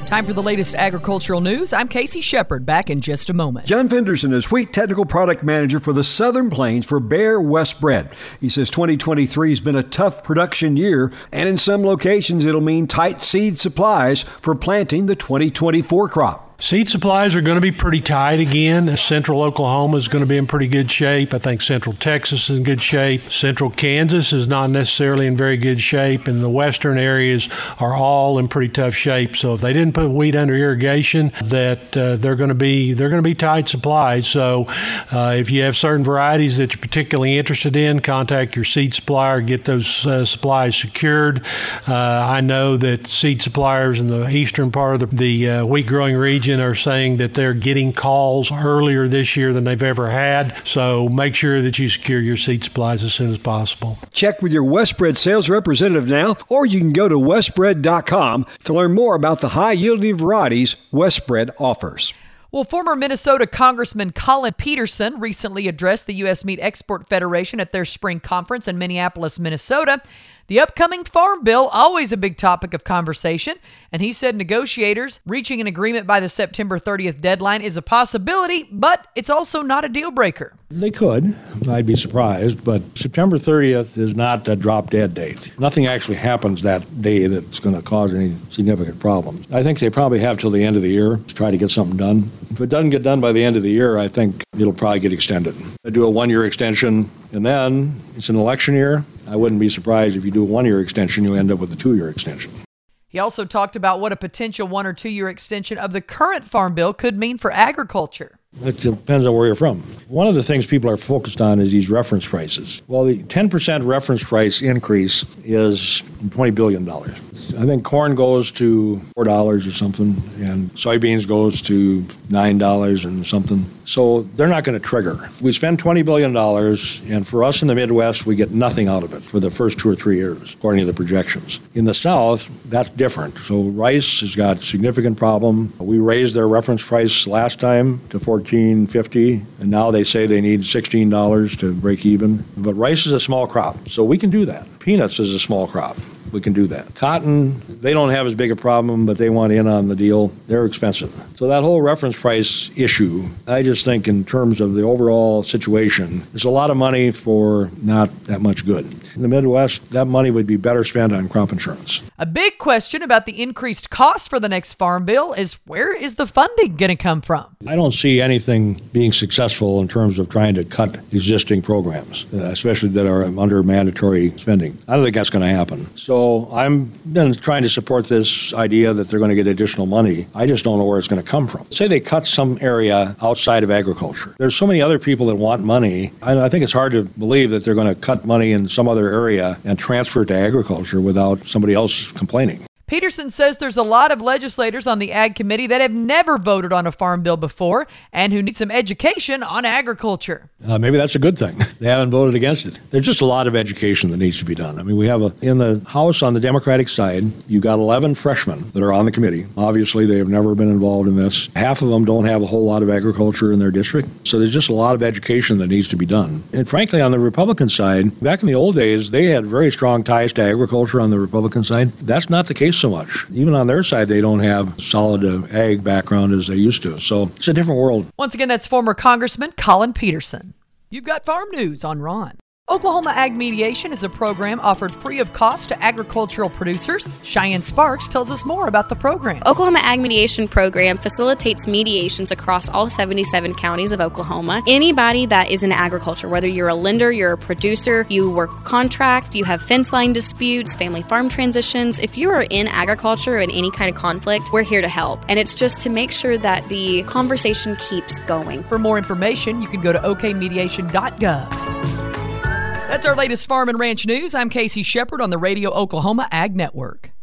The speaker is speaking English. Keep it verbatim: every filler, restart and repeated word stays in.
Time for the latest agricultural news. I'm Casey Shepard, back in just a moment. John Fenderson is Wheat Technical Product Manager for the Southern Plains for Bayer West Bred. He says twenty twenty-three has been a tough production year, and in some locations it'll mean tight seed supplies for planting the twenty twenty-four crop. Seed supplies are going to be pretty tight again. Central Oklahoma is going to be in pretty good shape. I think Central Texas is in good shape. Central Kansas is not necessarily in very good shape, and the western areas are all in pretty tough shape. So if they didn't put wheat under irrigation, that uh, they're going to be they're going to be tight supplies. So uh, if you have certain varieties that you're particularly interested in, contact your seed supplier, get those uh, supplies secured. Uh, I know that seed suppliers in the eastern part of the, the uh, wheat growing region are saying that they're getting calls earlier this year than they've ever had. So make sure that you secure your seed supplies as soon as possible. Check with your Westbred sales representative now, or you can go to westbred dot com to learn more about the high-yielding varieties Westbred offers. Well, former Minnesota Congressman Collin Peterson recently addressed the U S Meat Export Federation at their spring conference in Minneapolis, Minnesota. The upcoming Farm Bill, always a big topic of conversation, and he said negotiators reaching an agreement by the September thirtieth deadline is a possibility, but it's also not a deal breaker. They could. I'd be surprised, but September thirtieth is not a drop-dead date. Nothing actually happens that day that's going to cause any significant problems. I think they probably have till the end of the year to try to get something done. If it doesn't get done by the end of the year, I think it'll probably get extended. I do a one-year extension, and then it's an election year. I wouldn't be surprised if you do a one-year extension, you end up with a two-year extension. He also talked about what a potential one- or two-year extension of the current Farm Bill could mean for agriculture. It depends on where you're from. One of the things people are focused on is these reference prices. Well, the ten percent reference price increase is twenty billion dollars. I think corn goes to four dollars or something, and soybeans goes to nine dollars and something. So they're not going to trigger. We spend twenty billion dollars, and for us in the Midwest, we get nothing out of it for the first two or three years, according to the projections. In the South, that's different. So rice has got a significant problem. We raised their reference price last time to fourteen fifty, and now they say they need sixteen dollars to break even. But rice is a small crop, so we can do that. Peanuts is a small crop. We can do that. Cotton, they don't have as big a problem, but they want in on the deal. They're expensive. So that whole reference price issue, I just think in terms of the overall situation, there's a lot of money for not that much good. In the Midwest, that money would be better spent on crop insurance. A big question about the increased cost for the next Farm Bill is where is the funding going to come from? I don't see anything being successful in terms of trying to cut existing programs, uh, especially that are under mandatory spending. I don't think that's going to happen. So I'm been trying to support this idea that they're going to get additional money. I just don't know where it's going to come from. Say they cut some area outside of agriculture. There's so many other people that want money. I, I think it's hard to believe that they're going to cut money in some other area and transfer it to agriculture without somebody else complaining. Peterson says there's a lot of legislators on the Ag Committee that have never voted on a farm bill before and who need some education on agriculture. Uh, maybe that's a good thing. They haven't voted against it. There's just a lot of education that needs to be done. I mean, we have a, in the House on the Democratic side, you've got eleven freshmen that are on the committee. Obviously, they have never been involved in this. Half of them don't have a whole lot of agriculture in their district. So there's just a lot of education that needs to be done. And frankly, on the Republican side, back in the old days, they had very strong ties to agriculture on the Republican side. That's not the case so much. Even on their side, they don't have solid uh, ag background as they used to. So it's a different world. Once again, that's former Congressman Collin Peterson. You've got Farm News on Ron. Oklahoma Ag Mediation is a program offered free of cost to agricultural producers. Cheyenne Sparks tells us more about the program. Oklahoma Ag Mediation Program facilitates mediations across all seventy-seven counties of Oklahoma. Anybody that is in agriculture, whether you're a lender, you're a producer, you work contract, you have fence line disputes, family farm transitions, if you are in agriculture in any kind of conflict, we're here to help. And it's just to make sure that the conversation keeps going. For more information, you can go to o k mediation dot gov. That's our latest farm and ranch news. I'm Casey Shepard on the Radio Oklahoma Ag Network.